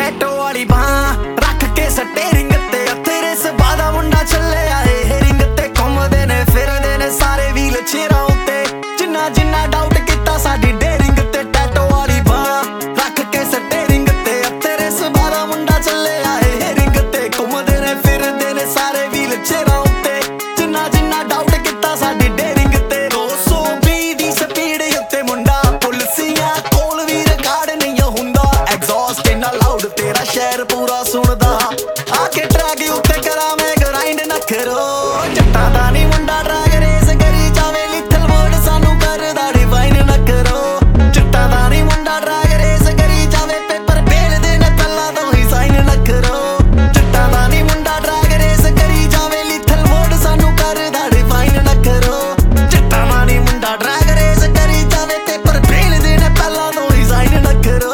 ਟੈਟੋ ਵਾਲੀ ਬਾਂਹ ਰੱਖ ਕੇ ਸਟੇਰਿੰਗ ਤੇ ਤੇਰੇ ਸੁਭਾਅ ਦਾ ਮੁੰਡਾ ਚੱਲਿਆ ਏ ਰਿੰਗ ਤੇ ਘੁੰਮਦੇ ਨੇ ਫਿਰਦੇ ਨੇ ਸਾਰੇ ਵੀਲ ਚਿਹਰਾ ਉੱਤੇ ਜਿੰਨਾ ਜਿੰਨਾ ਡਾਊਟ ਕੀਤਾ ਸਾਡੀ ਡੇਰਿੰਗ ਤੇ ਟੈਟੋ ਵਾਲੀ ਬਾਂਹ ਰੱਖ ਕੇ ਸਟੇਰਿੰਗ ਤੇ ਤੇਰੇ ਸੁਭਾਅ ਦਾ ਮੁੰਡਾ ਚੱਲਿਆ ਏ ਰਿੰਗ ਤੇ ਘੁੰਮਦੇ ਨੇ ਫਿਰਦੇ ਨੇ ਸਾਰੇ ਵੀਲ ਚਿਹਰਾ ਉੱਤੇ ਜਿੰਨਾ ਜਿੰਨਾ ਡਾਊਟ ਕੀਤਾ ਸਾਡੀ ਡੇਰਿੰਗ ਤੇ 220 ਦੀ ਸਪੀਡ ਉੱਤੇ ਮੁੰਡਾ ਪੁਲਸੀਆਂ ਕੋਲ ਵੀ ਰਿਕਾਰਡ ਨਹੀਂ ਹੁੰਦਾ ਐਗਜ਼ੌਸਟ ਇੰਨਾ ਲਾਊਡ ਤੇਰਾ ਸ਼ਹਿਰ ਪੂਰਾ ਸੁਣਦਾ ਆ ਕੇ ਟਰੈਕ ਉੱਤੇ ਕਰਾਂ ਮੈਂ ਗਰਾਈਂਡ ਨਾ ਕਰੋ ਜੱਟਾਂ ਦਾ ਨੀ ਮੁੰਡਾ ਡਰੈਗ ਰੇਸ ਕਰੀ ਜਾਵੇ ਲਿਥਲ ਵਰਡ ਸਾਨੂੰ ਕਰਦਾ ਡਿਵਾਈਨ ਨਾ ਕਰੋ ਜੱਟਾਂ ਦਾ ਨੀ ਮੁੰਡਾ ਡਰੈਗ ਰੇਸ ਕਰੀ ਜਾਵੇ ਪੇਪਰ ਭੇਜਦੇ ਨੇ ਪਹਿਲਾਂ ਤੋਂ ਹੀ ਸਾਈਨ ਨਾ ਕਰੋ ਜੱਟਾਂ ਦਾ ਨੀ ਮੁੰਡਾ ਡਰੈਗ ਰੇਸ ਕਰੀ ਜਾਵੇ ਲਿਥਲ ਵਰਡ ਸਾਨੂੰ ਕਰਦਾ ਡਿਵਾਈਨ ਨਾ ਕਰੋ ਜੱਟਾਂ ਦਾ ਨੀ ਮੁੰਡਾ ਡਰੈਗ ਰੇਸ ਕਰੀ ਜਾਵੇ ਪੇਪਰ ਭੇਜਦੇ ਨੇ ਪਹਿਲਾਂ ਤੋਂ ਹੀ ਸਾਈਨ ਨਾ ਕਰੋ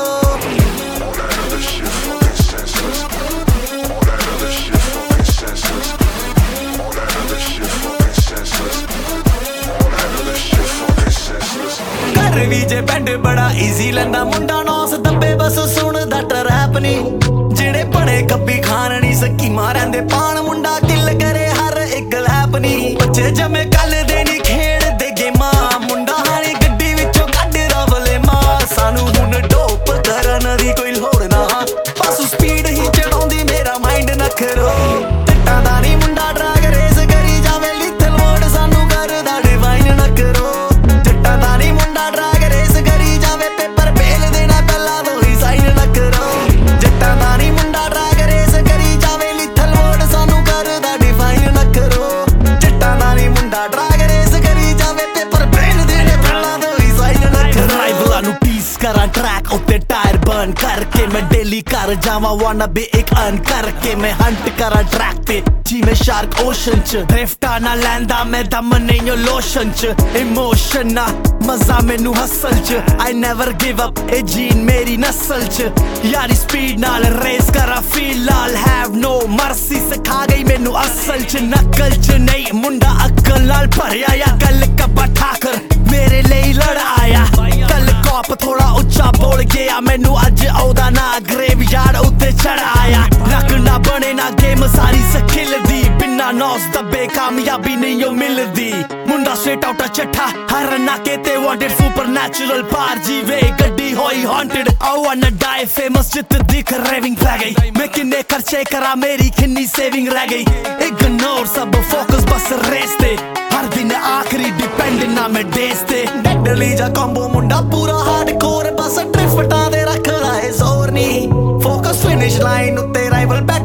ਵੀ ਜੇ ਬੈਂਡ ਬੜਾ ਈਜ਼ੀ ਲੈਂਦਾ ਮੁੰਡਾ ਨੌਸ ਦੱਬੇ ਬਸ ਸੁਣਦਾ ਟਰੈਪ ਨੀ ਜਿਹੜੇ ਬਣੇ ਕੱਬੀ ਖਾਣ ਨੀ ਸਕੀਮਾਂ ਰਹਿੰਦੇ ਪਾਣ ਮੁੰਡਾ ਕਿੱਲ ਕਰੇ ਹਰ ਇੱਕ ਲੈਪ ਨੀ ਬੱਚੇ ਜਮੇ ਕੱਲ ਦੇ ਨੀ ਖੇਡਦੇ ਗੇਮਾਂ ਮੁੰਡਾ ਹਾਣੀ ਗੱਡੀ ਵਿੱਚੋਂ ਕੱਢ ਰਵਲੇ ਮਾਂ ਸਾਨੂੰ ਹੁਣ ਡੋਪ ਕਰਨ ਦੀ ਕੋਈ ਲੋੜ ਨਾ ਬਸ ਸਪੀਡ ਹੀ ਚੜਾਉਂਦੀ ਮੇਰਾ ਮਾਈਂਡ ਨਾ ਕਰੋ ਟੱਟਾਂ ਦਾ ਨੀ ਮੁੰਡਾ ਡਰੈਗ ਰੇਸ ਕਰੀ ਜਾਵੇ ਲਿਥਲ ਵਰਡ ਸਾਨੂੰ ਕਰਦਾ ਡਿਵਾਈਨ ਨਾ ਕਰੋ ਜੱਟਾਂ ਦਾ ਨੀ ਮੁੰਡਾ ਡਰੈਗ ਰੇਸ ਕਰੀ ਜਾਵੇ ਪੇਪਰ ਭੇਜ ਦੇਣਾ ਪਹਿਲਾਂ ਤੋਂ ਹੀ ਸਾਈਨ ਨਾ ਕਰੋ ਜੱਟਾਂ ਦਾ ਨੀ ਮੁੰਡਾ ਡਰੈਗ ਰੇਸ ਕਰੀ ਜਾਵੇ ਲਿਥਲ ਵਰਡ ਸਾਨੂੰ ਕਰਦਾ ਡਿਵਾਈਨ ਨਾ ਕਰੋ ਜੱਟਾਂ ਦਾ ਨੀ ਮੁੰਡਾ ਡਰੈਗ ਰੇਸ ਕਰੀ ਜਾਵੇ ਪੇਪਰ ਭੇਜ ਦੇਣੇ ਪਹਿਲਾਂ ਤੋਂ ਹੀ ਸਾਈਨ ਨਾ ਕਰੋ ਰਾਈਵਲਾਂ ਨੂੰ ਟੀਸ ਕਰਾਂ ਟਰੈਕ ਉੱਤੇ ਟਾਇਰ ਬਰਨ ਕਰਕੇ ਮੈਂ ਡੇਲੀ ਕਰ ਜਾਵਾਂ ਵਾਨਾ ਬੀ ਇੱਕ ਅਰਨ ਕਰਕੇ ਮੈਂ ਹੰਟ ਕਰਾਂ ਟਰੈਕ ਤੇ ਜਿਵੇਂ ਸ਼ਾਰਕ ਓਸ਼ਨ ਚ ਡ੍ਰਿਫਟਾਂ ਨਾ ਲੈਂਦਾ ਮੈਂ ਦਮ ਨਹੀਂ ਓ ਲੋਸ਼ਨ ਚ ਇਮੋਸ਼ਨ ਨਾ ਮਜ਼ਾ ਮੈਨੂੰ ਹਸਲ ਚ I never give up ਇਹ ਜੀਨ ਮੇਰੀ ਨਸਲ ਚ ਯਾਰੀ ਸਪੀਡ ਨਾਲ ਰੇਸ ਕਰਾਂ ਫੀਲ ਲਾਲ have no mercy ਸਿਖਾ ਗਈ ਮੈਨੂੰ ਅਸਲ ਚ ਨਕਲ ਚ ਨਹੀਂ ਮੁੰਡਾ ਅਕਲ ਨਾਲ ਭਰਿਆ ਆ ਕੱਲ ਕੱਬਾ ਠਾਕਰ ਮੇਰੇ ਲਈ ਲੜ ਆਇਆ ਕੱਲ ਕੌਪ ਥੋੜਾ ਉੱਚਾ ਬੋਲ ਗਿਆ ਮੈਨੂੰ ਅੱਜ ਉਹਦਾ ਨਾ ਗ੍ਰੇਵਯਾਰਡ ਉੱਤੇ ਚੜ ਆਇਆ ਰੱਖ ਨਾ ਬਣੇ ਨਾ ਗੇਮ ਸਾਰੀ ਸਕਿੱਲ ਦੀ ਬਿਨਾ ਨੌਸ ਦੱਬੇ ਕਾਮਯਾਬੀ ਨਹੀਂ ਓ ਮਿਲਦੀ ਮੁੰਡਾ ਸਟ੍ਰੇਟ ਆਊਟ ਚੱਠਾ ਹਰ ਨਾਕੇ ਤੇ ਵਾਂਟਡ ਸੁਪਰਨੈਚੁਰਲ ਪਾਰ ਜੀਵੇ ਗੱਡੀ ਹੋਈ ਹੌਂਟਡ ਆਈ ਵਾਂਨਾ ਡਾਈ ਫੇਮਸ ਜਿੱਤ ਦੀ ਕਰੇਵਿੰਗ ਪੈ ਗਈ ਮੈਂ ਕਿੰਨੇ ਖਰਚੇ ਕਰਾਂ ਮੇਰੀ ਕਿੰਨੀ ਸੇਵਿੰਗ ਰਹਿ ਗਈ ਇਗਨੋਰ ਸਭ ਫੋਕਸ ਬਸ ਰੇਸ ਤੇ ਹਰ ਦਿਨ ਆਖਰੀ ਡਿਪੈਂਡ ਨਾ ਮੈਂ ਡੇਸ ਤੇ ਡੈਡਲੀ ਜਾ ਕੰਬੋ ਮੁੰਡਾ ਪੂਰਾ ਹਾਰਡਕੋਰ ਬਸ ਡ੍ਰਿਫਟਾਂ ਦੇ ਰੱਖਦਾ ਏ ਜ਼ੋਰ ਨਹੀਂ ਫੋਕਸ ਫਿਨਿਸ਼ ਲਾਈਨ ਉੱਤੇ ਰਾਈਵਲ